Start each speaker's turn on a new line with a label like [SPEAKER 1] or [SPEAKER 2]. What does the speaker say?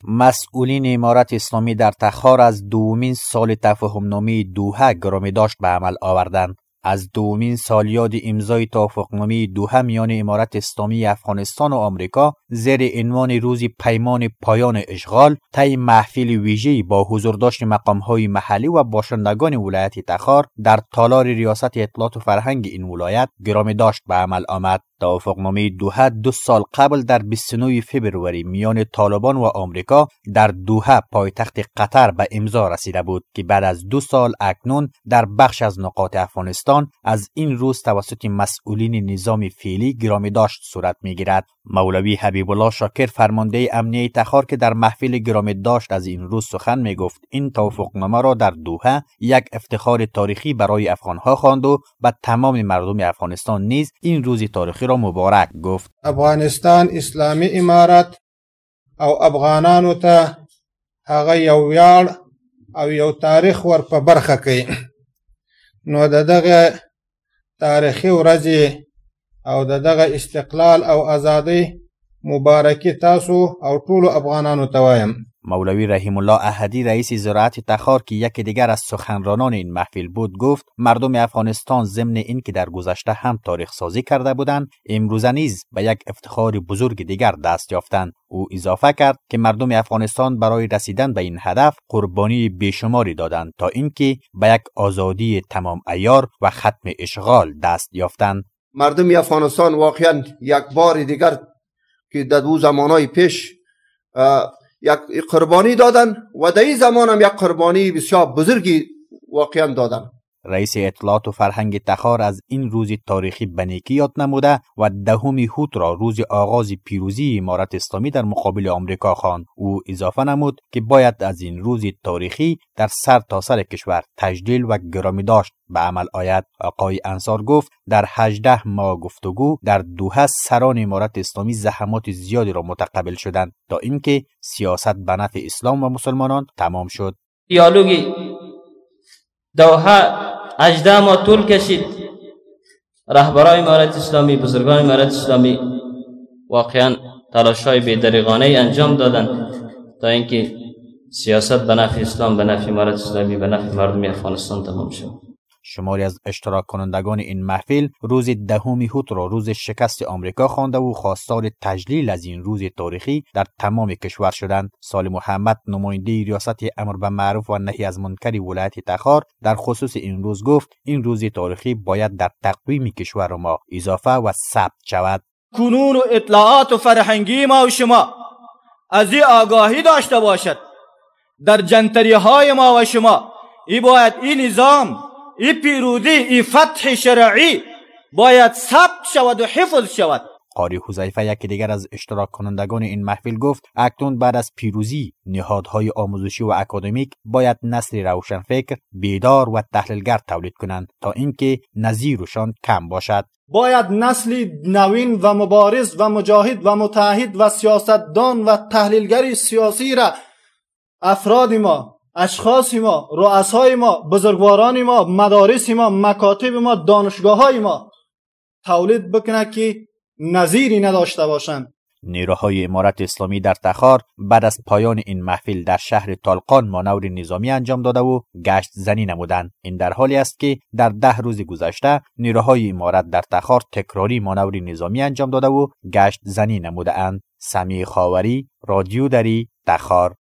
[SPEAKER 1] مسئولین امارت اسلامی در تخار از دومین سال تفاهم‌نامه دوحه گرامی داشت به عمل آوردند. از دومین سالیاد امضای توافقنامه دوحه میان امارت اسلامی افغانستان و آمریکا زیر عنوان روز پیمان پایان اشغال طی محفل ویژه‌ای با حضور داشت مقام‌های محلی و باشندگان ولایت تخار در تالار ریاست اطلاعات و فرهنگ این ولایت گرامی داشت به عمل آمد. توافقنامه دوحه 2 سال قبل در 29 فوریه میان طالبان و آمریکا در دوحه پایتخت قطر به امضا رسیده بود که بعد از 2 سال اکنون در بخش از نقاط افغانستان از این روز توسط مسئولین نظام فعلی گرامی داشت صورت میگیرد. مولوی حبیب الله شاکر فرمانده امنیه تخار که در محفل گرامی داشت از این روز سخن میگفت این توافقنامه را در دوحه یک افتخار تاریخی برای افغانها خواند و به تمام مردم افغانستان نیز این روز تاریخی را مبارک گفت.
[SPEAKER 2] افغانستان اسلامی امارت او افغانانو ته هغه یو ویاړ او یو تاریخ ور په برخه کوي. نو دغه تاریخي ورځې او دغه استقلال او ازادي مبارکي تاسو او ټولو افغانانو ته وایم.
[SPEAKER 1] مولوی رحیم الله احدی رئیس زراعت تخار که یکی دیگر از سخنرانان این محفل بود گفت مردم افغانستان ضمن این که در گذشته هم تاریخ سازی کرده بودند امروزه نیز به یک افتخار بزرگ دیگر دست یافتند. او اضافه کرد که مردم افغانستان برای رسیدن به این هدف قربانی بیشماری دادند تا اینکه به یک آزادی تمام عیار و ختم اشغال دست یافتند.
[SPEAKER 3] مردم افغانستان واقعا یک بار دیگر که در دو زمانهای پیش یک قربانی دادن و در این زمان هم یک قربانی بسیار بزرگی واقعا دادن.
[SPEAKER 1] رئیس اطلاعات و فرهنگ تخار از این روز تاریخی به نیکی یاد نموده و 10 هوت را روز آغاز پیروزی امارت اسلامی در مقابل آمریکا خواند. او اضافه نمود که باید از این روز تاریخی در سر تا سر کشور تجلیل و گرامی داشت به عمل آید. آقای انصار گفت در 18 ماه گفتگو در دوحه سران امارت اسلامی زحمات زیادی را متقبل شدند تا اینکه سیاست به نفع اسلام و مسلمانان تمام شد.
[SPEAKER 4] دیالوگی دوحه 18 ماه طول کشید. رهبران امارت اسلامی، بزرگان امارت اسلامی واقعا تلاش‌های بی‌دریغانه انجام دادند تا اینکه سیاست به نفع اسلام، به نفع امارت اسلامی، به نفع مردم افغانستان تمام شد.
[SPEAKER 1] شماری از اشتراک کنندگان این محفل روز 10 هوت را روز شکست آمریکا خوانده و خواستار تجلیل از این روز تاریخی در تمام کشور شدند. صالح محمد نماینده ریاست امر به معروف و نهی از منکر ولایت تخار در خصوص این روز گفت این روز تاریخی باید در تقویم کشور ما اضافه و ثبت شود.
[SPEAKER 5] کنون و اطلاعات و فرهنگی ما و شما از این آگاهی داشته باشد در جنتری های ما و شما ای باید این نظام، این پیروزی، این فتح شرعی باید ثبت شود و حفظ شود.
[SPEAKER 1] قاری حذیفه یکی دیگر از اشتراک کنندگان این محفل گفت اکنون بعد از پیروزی نهادهای آموزشی و اکادمیک باید نسل روشنفکر، بیدار و تحلیلگر تولید کنند تا اینکه نظیرشان کم باشد.
[SPEAKER 5] باید نسلی نوین و مبارز و مجاهد و متحد و سیاستدان و تحلیلگر سیاسی را افراد ما، اشخاص ما، رؤسای ما، بزرگواران ما، مدارس ما، مکاتب ما، دانشگاه های ما تولید بکنه که نظیری نداشته باشند.
[SPEAKER 1] نیروهای امارت اسلامی در تخار بعد از پایان این محفل در شهر طالقان مانور نظامی انجام داده و گشت زنی نمودند. این در حالی است که در 10 روز گذشته نیروهای امارت در تخار تکراری مانور نظامی انجام داده و گشت زنی نموده اند. سمیع خاوری، رادیو دری، تخار.